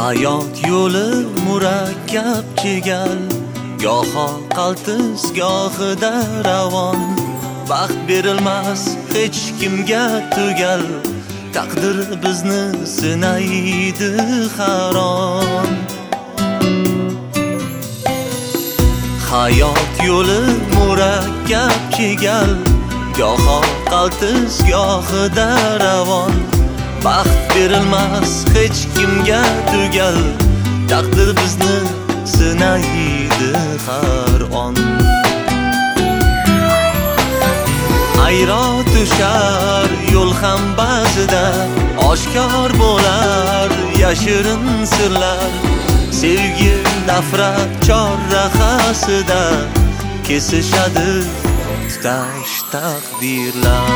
Hayot yo'li murakkab chigal, goho qaltis, gohida ravon. Baxt berilmas hech kimga tugal, taqdir bizni sinaydi har on. Hayot yo'li murakkab chigal, goho qaltis, gohida ravon. Baxt berilmas hech kimga tugal, taqdir bizni sinaydi har on. Ayro tushar yo'l ham ba'zida, oshkor bo'lar yashirin sirlar. Sevgi nafrat chorrahasida kesishadi tutash taqdirlar.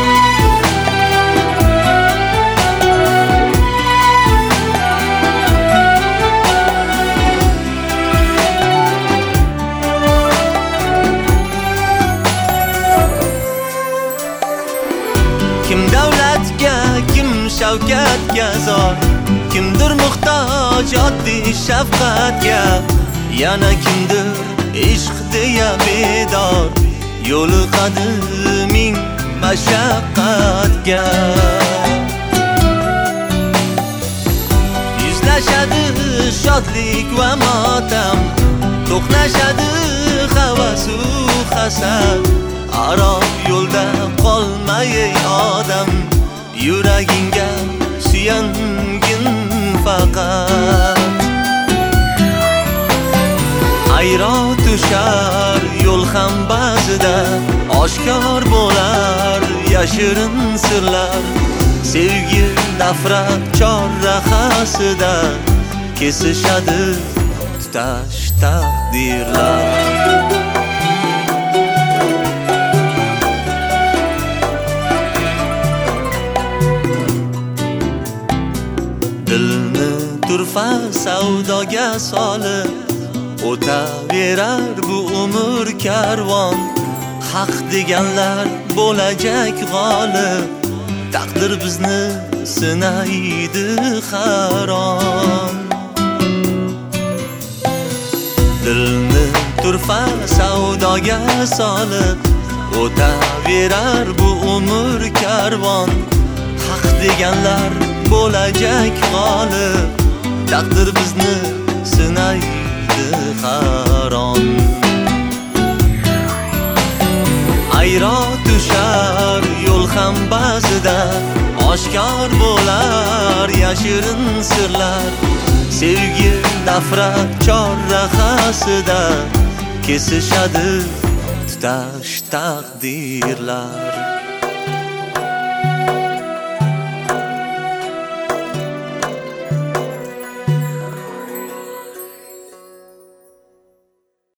Kim davlatga, kim shavkatga zor, kimdir muhtoj oddiy shafqatga, yana kimdir ishq deya bedor, yo'liqadi ming mashaqqatga. Yuzlashadi shodlik va motam, to'qnashadi havasu hasad. Aroq yo'lda qolmay ey odam, yuragingga suyangin faqat. Ayro tushar yo'l ham ba'zida, oshkor bo'lar yashirin sirlar. Sevgi nafrat chorrahasida kesishadi tutash taqdirlar. Dilni turfa savdoga solib, o'taverar bu umr karvon. Haq deganlar bo'lajak g'olib, taqdir bizni sinaydi har on. Dilni turfa savdoga solib, o'taverar bu umr karvon. Haq deganlar bo'lajak g'olib, taqdir bizni sinaydi har on. Ayro tushar yo'l ham ba'zida, oshkor bo'lar yashirin sirlar. Sevgi nafrat chorrahasida kesishadi tutash taqdirlar.